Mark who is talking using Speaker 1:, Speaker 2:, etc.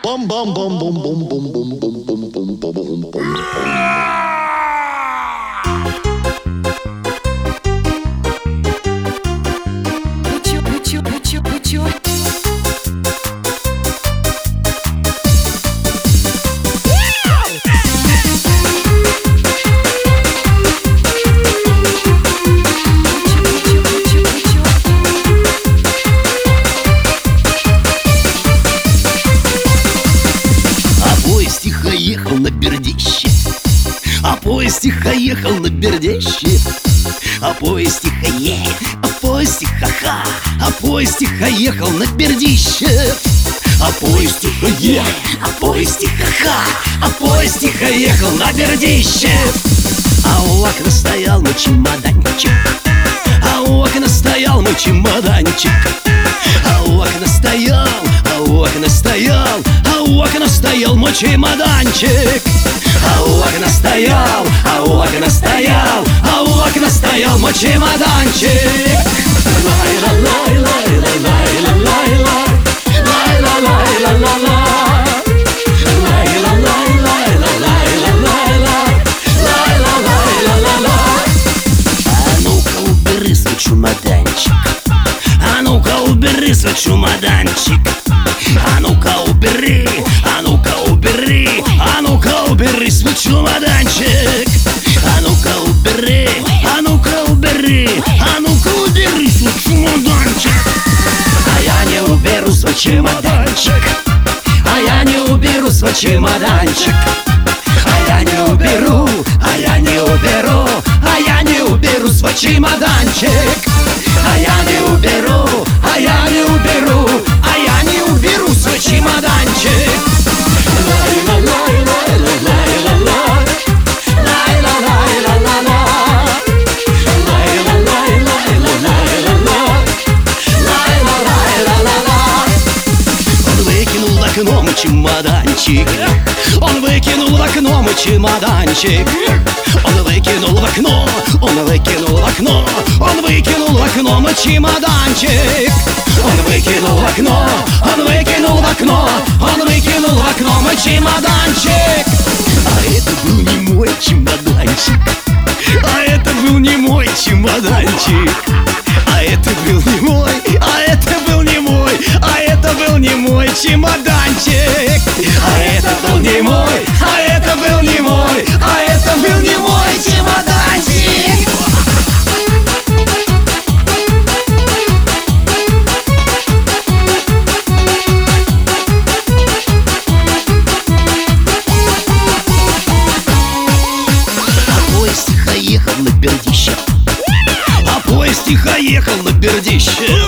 Speaker 1: Ехал на Бердище, а поезд тихо ехал на Бердище, а поезд тихо а поезд тихо-ха, а поезд тихо ехал на Бердище, а поезд тихо а поезд тихо-ха, а поезд тихо ехал на Бердище. А у окна стоял мой чемоданчик, а у окна стоял мой чемоданчик, а у окна стоял, а у окна стоял, а у окна стоял мой чемоданчик, а у окна стоял, а у окна стоял, а у окна стоял мой чемоданчик. А ну-ка убери свой чемоданчик, а ну-ка убери свой чемоданчик, а ну-ка убери, а ну-ка убери, а ну-ка убери свой чемоданчик, а ну-ка убери, а ну-ка убери, а ну-ка убери свой чемоданчик. А я не уберу свой чемоданчик, а я не уберу свой чемоданчик, а я не уберу, а я не уберу, а я не уберу свой чемоданчик, а я не уберу, а я не уберу, а я не уберу свой чемоданчик. Он выкинул в окно мой чемоданчик, он выкинул в окно мой чемоданчик, он выкинул в окно, он выкинул в окно, он выкинул в окно мой чемоданчик, он выкинул в окно, он выкинул в окно, он выкинул в окно мой чемоданчик. А это был не мой чемоданчик, а это был не мой чемоданчик, а это был не мой, а это был не мой, а это был не мой чемоданчик, а это был не мой, а это был не мой, а это был не мой чемоданчик. А поезд тихо ехал на Бердище, а поезд тихо ехал на Бердище,